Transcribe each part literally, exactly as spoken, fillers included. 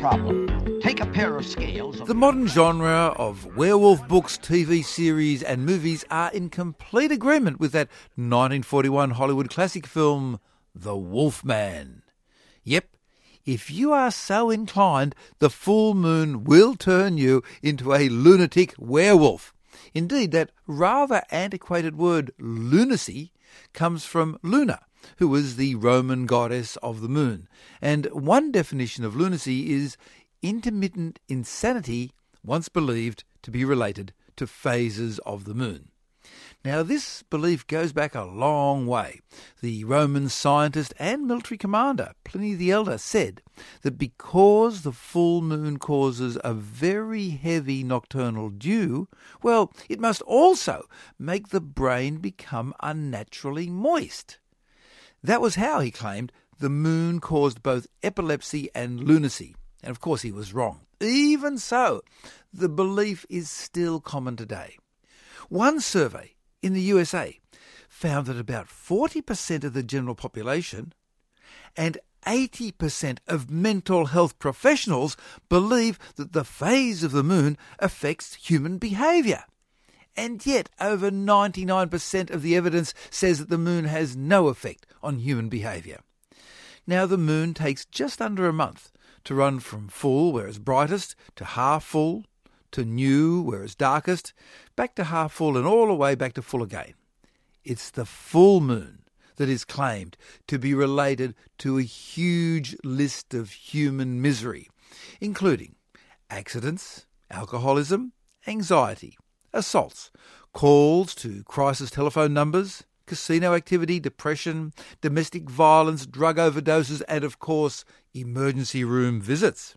problem. Take a pair of scales... The modern genre of werewolf books, T V series and movies are in complete agreement with that nineteen forty-one Hollywood classic film, The Wolfman. Yep, if you are so inclined, the full moon will turn you into a lunatic werewolf. Indeed, that rather antiquated word lunacy comes from Luna, who was the Roman goddess of the moon. And one definition of lunacy is intermittent insanity, once believed to be related to phases of the moon. Now, this belief goes back a long way. The Roman scientist and military commander, Pliny the Elder, said that because the full moon causes a very heavy nocturnal dew, well, it must also make the brain become unnaturally moist. That was how, he claimed, the moon caused both epilepsy and lunacy. And of course he was wrong. Even so, the belief is still common today. One survey in the U S A found that about forty percent of the general population and eighty percent of mental health professionals believe that the phase of the moon affects human behaviour. And yet over ninety-nine percent of the evidence says that the moon has no effect on human behaviour. Now, the moon takes just under a month to run from full, where it's brightest, to half full, to new, where it's darkest, back to half full, and all the way back to full again. It's the full moon that is claimed to be related to a huge list of human misery, including accidents, alcoholism, anxiety, assaults, calls to crisis telephone numbers, casino activity, depression, domestic violence, drug overdoses, and of course, emergency room visits.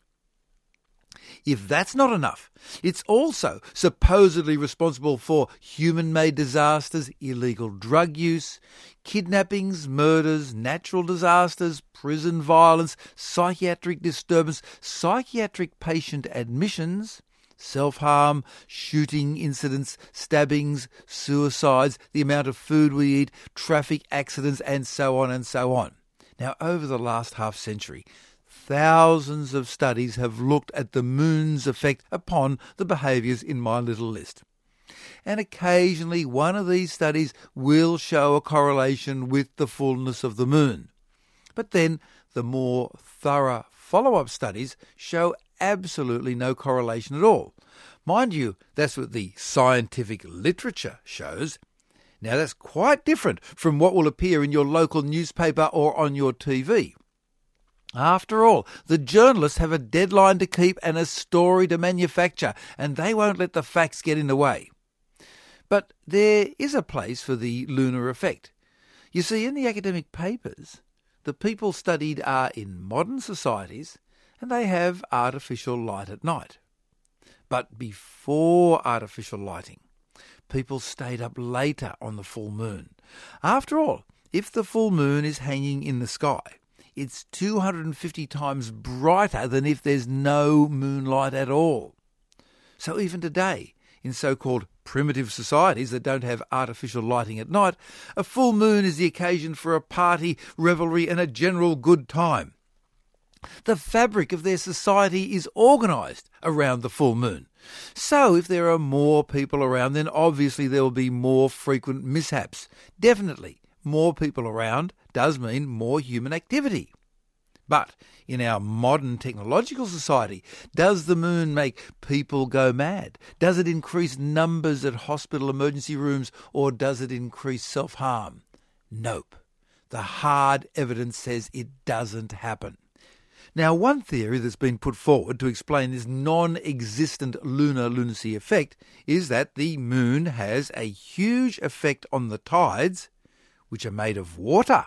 If that's not enough, it's also supposedly responsible for human-made disasters, illegal drug use, kidnappings, murders, natural disasters, prison violence, psychiatric disturbance, psychiatric patient admissions, self-harm, shooting incidents, stabbings, suicides, the amount of food we eat, traffic accidents, and so on and so on. Now, over the last half century, thousands of studies have looked at the moon's effect upon the behaviours in my little list. And occasionally one of these studies will show a correlation with the fullness of the moon. But then the more thorough follow-up studies show absolutely no correlation at all. Mind you, that's what the scientific literature shows. Now, that's quite different from what will appear in your local newspaper or on your T V. After all, the journalists have a deadline to keep and a story to manufacture, and they won't let the facts get in the way. But there is a place for the lunar effect. You see, in the academic papers, the people studied are in modern societies, and they have artificial light at night. But before artificial lighting, people stayed up later on the full moon. After all, if the full moon is hanging in the sky, it's two hundred fifty times brighter than if there's no moonlight at all. So even today, in so-called primitive societies that don't have artificial lighting at night, a full moon is the occasion for a party, revelry, and a general good time. The fabric of their society is organised around the full moon. So if there are more people around, then obviously there will be more frequent mishaps. Definitely, more people around does mean more human activity. But in our modern technological society, does the moon make people go mad? Does it increase numbers at hospital emergency rooms, or does it increase self-harm? Nope. The hard evidence says it doesn't happen. Now, one theory that's been put forward to explain this non-existent lunar lunacy effect is that the moon has a huge effect on the tides, which are made of water,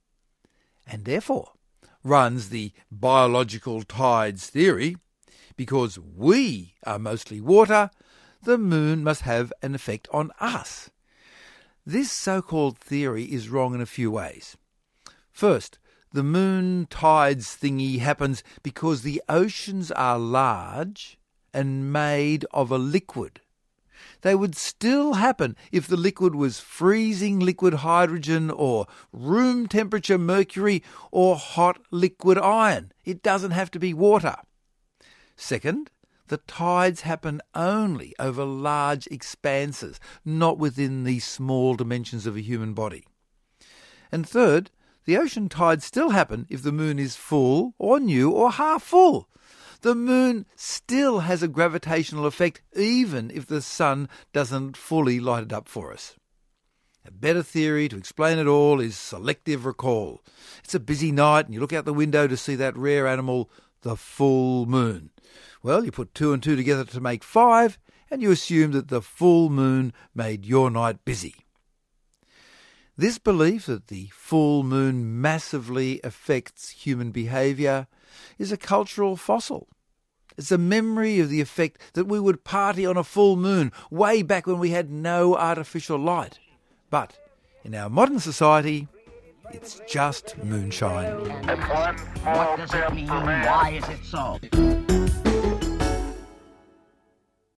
and therefore runs the biological tides theory. Because we are mostly water, the moon must have an effect on us. This so-called theory is wrong in a few ways. First, the moon tides thingy happens because the oceans are large and made of a liquid. They would still happen if the liquid was freezing liquid hydrogen or room temperature mercury or hot liquid iron. It doesn't have to be water. Second, the tides happen only over large expanses, not within the small dimensions of a human body. And third, the ocean tides still happen if the moon is full or new or half full. The moon still has a gravitational effect even if the sun doesn't fully light it up for us. A better theory to explain it all is selective recall. It's a busy night and you look out the window to see that rare animal, the full moon. Well, you put two and two together to make five, and you assume that the full moon made your night busy. This belief that the full moon massively affects human behaviour is a cultural fossil. It's a memory of the effect that we would party on a full moon way back when we had no artificial light. But in our modern society, it's just moonshine. What does it mean? Why is it so?